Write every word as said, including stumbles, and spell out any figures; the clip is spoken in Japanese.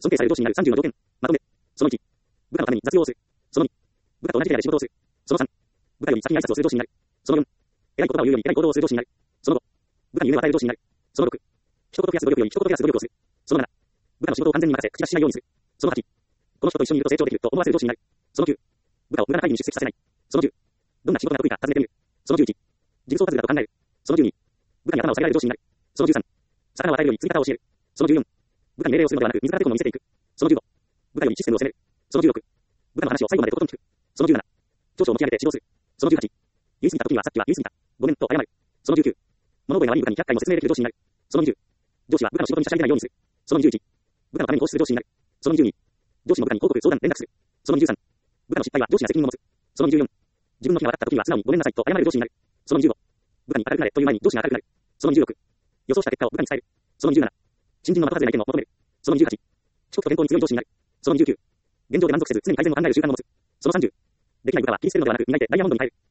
尊敬される上司になるさんじゅうの条件。まとめ。そのいち。部下のために雑用をする。そのに。部下と同じレベルで仕事をする。そのさん。部下より先に挨拶をする上司になる。そのよん。偉い言葉を言うように偉い行動をする上司になる。そのご。部下に夢を与える上司になる。そのろく。一言増やす努力より一言増やす努力をする。そのなな。部下の仕事を完全に任せ、口出ししないようにする。そのはち。この人と一緒にいると成長できると思わせる上司になる。そのきゅう。部下を無駄な会議に出席させない。そのじゅう。どんな仕事が得意か尋ねてみる。そのじゅういち。ジグソーパズルだと考える。そのじゅうに。部下に頭を下げられる上司になる。そのじゅうさん。魚を与えるように積み方を教える。そのじゅうよん。部下に命令をするのではなく自らテコのを見せていく。そのじゅうご。部下よりシステムを責める。そのじゅうろく。部下の話を最後までとことん聞く。そのじゅうなな。長所を持ち上げて指導する。そのじゅうはち。言い過ぎた時にはさっきは言い過ぎた。ごめんと謝る。そのじゅうきゅう。物覚えの悪い部下にひゃっかいも説明できる上司になる。そのにじゅう。上司は部下の仕事に差し上げないようにする。そのにじゅういち。部下のために投資する上司になる。そのにじゅうに。上司の部下に報告、相談、連絡する。そのにじゅうさん。部下の失敗は上司が責任を持つ。そのにじゅうよん。自分の気が分かった時には素直にごめんなさいと謝れる上司になる。そのにじゅうご。部下に明るくなれという前に上司が明るくなる。そのにじゅうろく。予想した結果を部下に伝える。そのにじゅうなな。新人の的外れな意見を求める。そのにじゅうはち。遅刻と健康に強い上司になる。そのにじゅうきゅう。現状で満足せず常に改善を考える習慣を持つ。そのさんじゅう。できない部下は切り捨てるのではなく磨いてダイヤモンドに変える。